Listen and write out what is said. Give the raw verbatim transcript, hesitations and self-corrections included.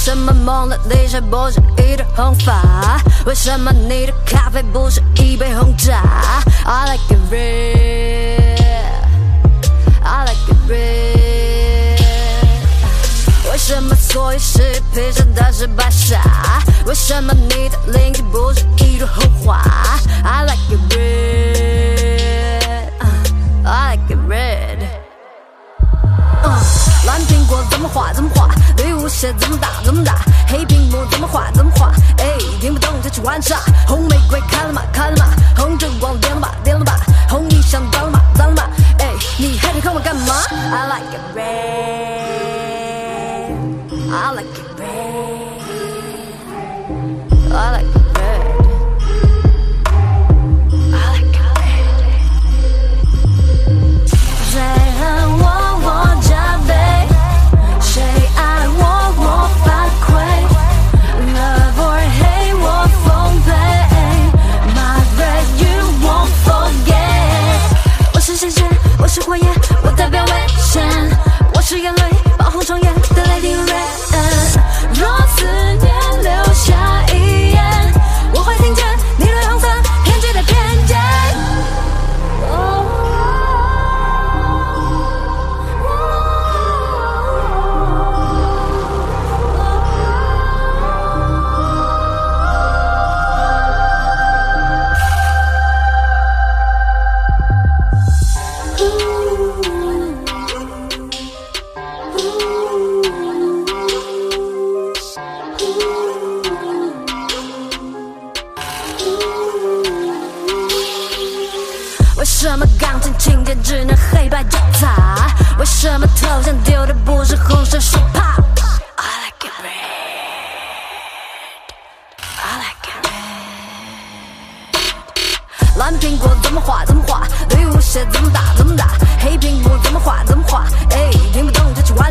什么蒙娜丽莎不是一朵红发？为什么你的咖啡不是一杯红茶 ？I like it red, I like it red。为什么所有事配上的是白纱？为什么你的灵魂不是一朵红花 ？I like it red, I like it red。Uh, 蓝苹果怎么画怎么画，绿舞鞋怎么打怎么打，黑屏幕怎么画怎么画，哎，听不懂就去玩耍。红玫瑰开了吗开了吗，红灯光点了吧点了吧，红衣裳脏了吗脏了吗，哎，你还得看我干嘛 ？I like it red, I like it red, I like it red, I like it red。谁恨我？我加倍，谁爱我？我反馈 ，Love or hate， 我奉陪 ，My red you won't forget。我是鲜血，我是火焰，我代表危险，我是眼泪，爆红双眼的 Lady Red。若思念留下遗言，我会听见你对红色偏执的偏见。为什么钢琴琴键只能黑白交叉？为什么头像丢的不是红色手帕 ？I like it red, I like it red。蓝苹果怎么画怎么画，绿舞鞋怎么打怎么打，黑屏幕怎么画怎么画，哎，听不懂就去玩。